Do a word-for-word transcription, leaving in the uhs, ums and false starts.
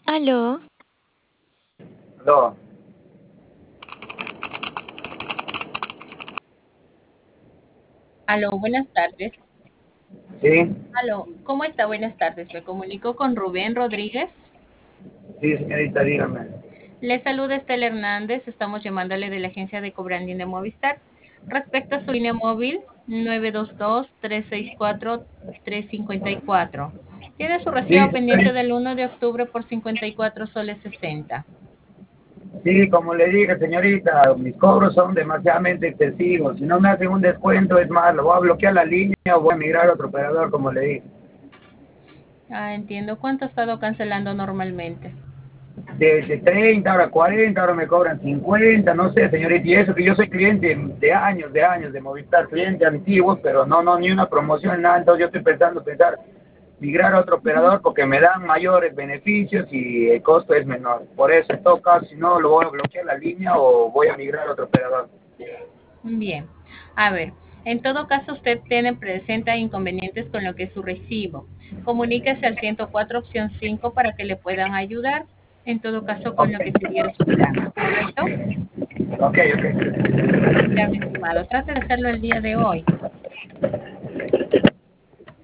Aló, No, Aló, buenas tardes. sí, Aló, ¿cómo está? Buenas tardes. Me comunico con Rubén Rodríguez. sí, señorita, dígame. Le saluda Estela Hernández. Estamos llamándole de la agencia de Cobrandín de Movistar respecto a su línea móvil nueve dos dos, tres seis cuatro, tres cinco cuatro. Tiene su Sí, recibo pendiente señorita, del uno de octubre por cincuenta y cuatro soles sesenta. sí, como le dije, señorita, mis cobros son demasiadamente excesivos. Si no me hacen un descuento, es más, lo voy a bloquear la línea o voy a migrar a otro operador, como le dije. Ah, entiendo. ¿Cuánto ha estado cancelando normalmente? De, de treinta, ahora cuarenta, ahora me cobran cincuenta, no sé, señorita, y eso que yo soy cliente de años, de años de Movistar, cliente antiguo, pero no, no, ni una promoción, nada, entonces yo estoy pensando, pensar, migrar a otro Ujú. operador porque me dan mayores beneficios y el costo es menor. Por eso, en todo caso, si no, lo voy a bloquear la línea o voy a migrar a otro operador. Bien, a ver, en todo caso usted tiene presenta inconvenientes con lo que es su recibo. Comuníquese al ciento cuatro opción cinco para que le puedan ayudar, en todo caso con Ok, lo que sería su plan, ¿correcto? ok, ok. Ya, mi estimado, trate de hacerlo el día de hoy.